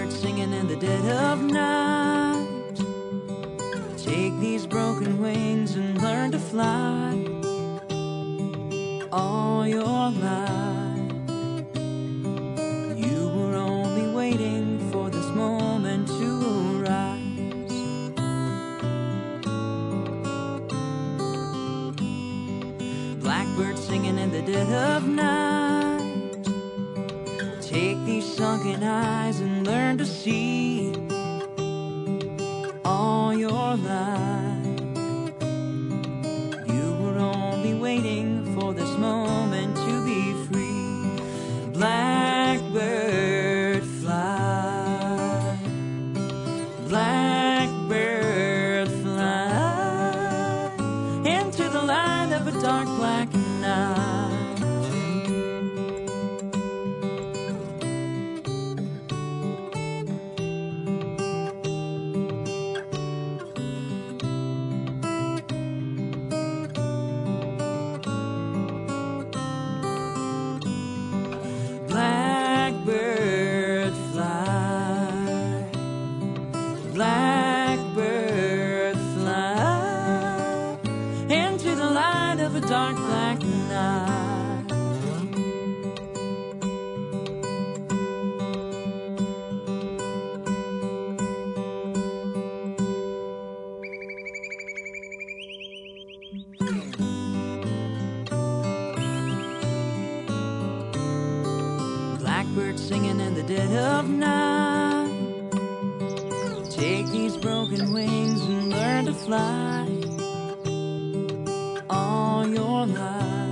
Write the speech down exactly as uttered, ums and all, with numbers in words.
Blackbird singing in the dead of night. Take these broken wings and learn to fly. All your life you were only waiting for this moment to arise. Blackbird singing in the dead of night. Take these sunken eyes and learn to see. All your life you were only waiting for this moment to be free. Blackbird fly, blackbird fly into the light of a dark black night. Blackbird fly, blackbird fly into the light of a dark black night. Blackbird singing in the dead of night. Take these broken wings and learn to fly. All your life